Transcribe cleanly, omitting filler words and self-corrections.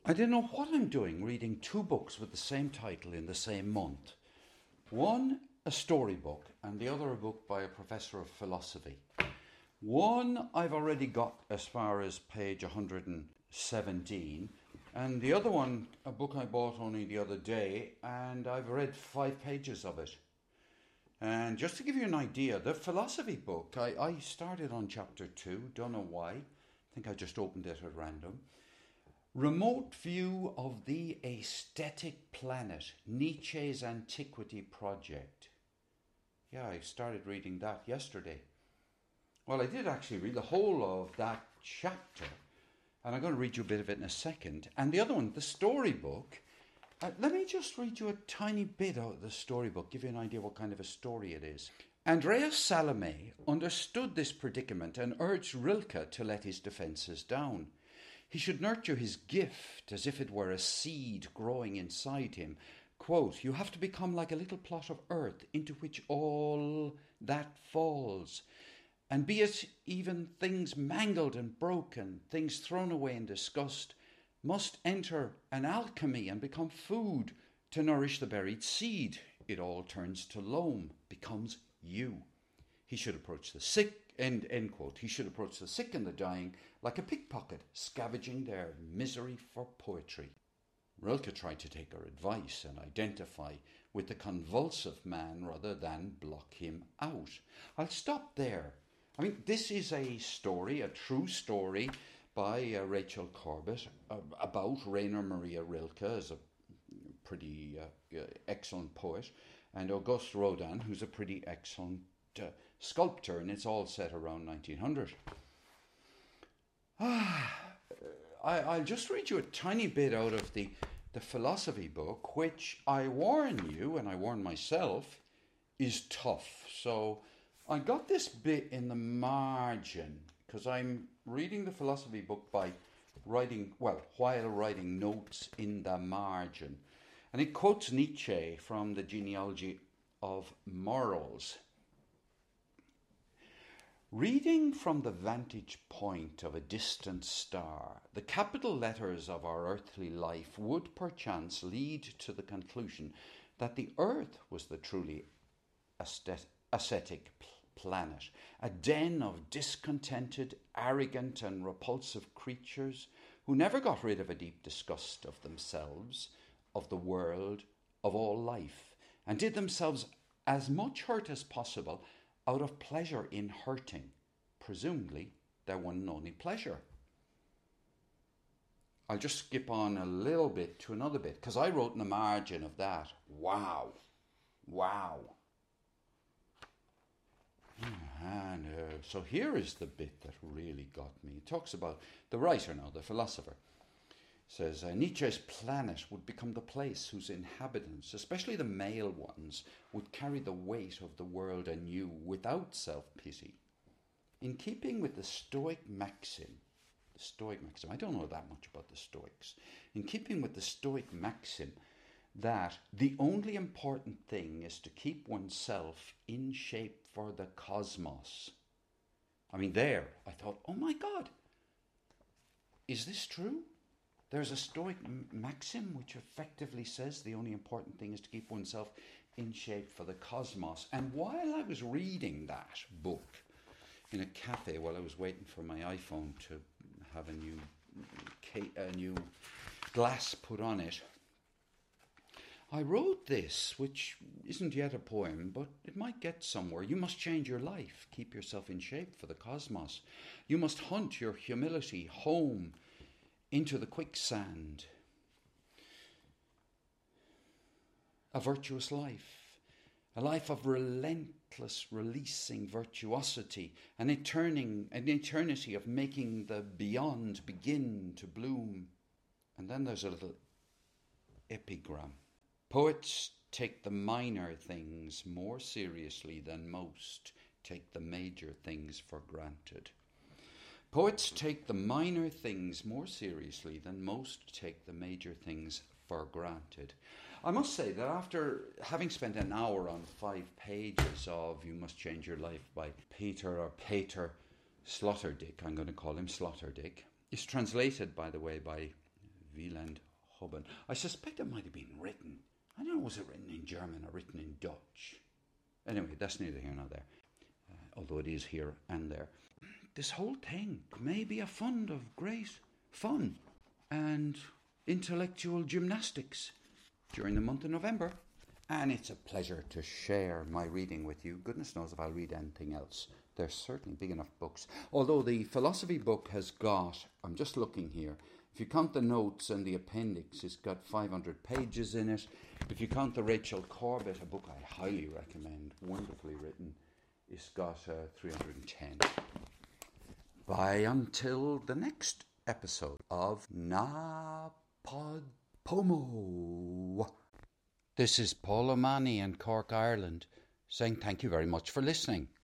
I don't know what I'm doing reading two books with the same title in the same month. One, a storybook, and the other a book by a professor of philosophy. One I've already got as far as page 117, and the other one, a book I bought only the other day, and I've read 5 pages of it. And just to give you an idea, the philosophy book, I started on chapter 2, don't know why. I think I just opened it at random. Remote View of the Aesthetic Planet, Nietzsche's Antiquity Project. Yeah, I started reading that yesterday. Well, I did actually read the whole of that chapter, and I'm going to read you a bit of it in a second. And the other one, the storybook. Let me just read you a tiny bit out of the storybook, give you an idea what kind of a story it is. Andreas Salome understood this predicament and urged Rilke to let his defences down. He should nurture his gift as if it were a seed growing inside him. Quote, "You have to become like a little plot of earth into which all that falls. And be it even things mangled and broken, things thrown away in disgust, must enter an alchemy and become food to nourish the buried seed. It all turns to loam, becomes you. He should approach the sick," end quote. "He should approach the sick and the dying like a pickpocket, scavenging their misery for poetry." Rilke tried to take her advice and identify with the convulsive man rather than block him out. I'll stop there. I mean, this is a story, a true story by Rachel Corbett about Rainer Maria Rilke as a pretty excellent poet, and Auguste Rodin, who's a pretty excellent sculptor, and it's all set around 1900. I'll just read you a tiny bit out of the philosophy book, which I warn you, and I warn myself, is tough. So I got this bit in the margin, because I'm reading the philosophy book while writing notes in the margin. And it quotes Nietzsche from the Genealogy of Morals. Reading from the vantage point of a distant star, the capital letters of our earthly life would perchance lead to the conclusion that the earth was the truly ascetic planet, a den of discontented, arrogant and repulsive creatures who never got rid of a deep disgust of themselves, of the world, of all life, and did themselves as much hurt as possible out of pleasure in hurting, presumably their one and only pleasure. I'll just skip on a little bit to another bit, because I wrote in the margin of that, wow. And so here is the bit that really got me. It talks about the writer now, the philosopher. Says, Nietzsche's planet would become the place whose inhabitants, especially the male ones, would carry the weight of the world anew without self-pity. In keeping with the Stoic maxim, I don't know that much about the Stoics, in keeping with the Stoic maxim that the only important thing is to keep oneself in shape for the cosmos. I mean, there, I thought, oh my God, is this true? There's a Stoic maxim which effectively says the only important thing is to keep oneself in shape for the cosmos. And while I was reading that book in a cafe, while I was waiting for my iPhone to have a new glass put on it, I wrote this, which isn't yet a poem, but it might get somewhere. You must change your life, keep yourself in shape for the cosmos. You must hunt your humility home into the quicksand. A virtuous life, a life of relentless releasing virtuosity, an eternity of making the beyond begin to bloom. And then there's a little epigram. Poets take the minor things more seriously than most take the major things for granted. Poets take the minor things more seriously than most take the major things for granted. I must say that after having spent an hour on 5 pages of You Must Change Your Life by Peter Sloterdijk, I'm going to call him Sloterdijk, is translated, by the way, by Wieland Hubben. I suspect it might have been written. I don't know, was it written in German or written in Dutch? Anyway, that's neither here nor there. Although it is here and there. This whole thing may be a fund of great fun and intellectual gymnastics during the month of November. And it's a pleasure to share my reading with you. Goodness knows if I'll read anything else. They're certainly big enough books. Although the philosophy book has got, I'm just looking here, if you count the notes and the appendix, it's got 500 pages in it. If you count the Rachel Corbett, a book I highly recommend, wonderfully written, it's got 310. Bye until the next episode of Na Pod Pomo. This is Paul O'Mahony in Cork, Ireland, saying thank you very much for listening.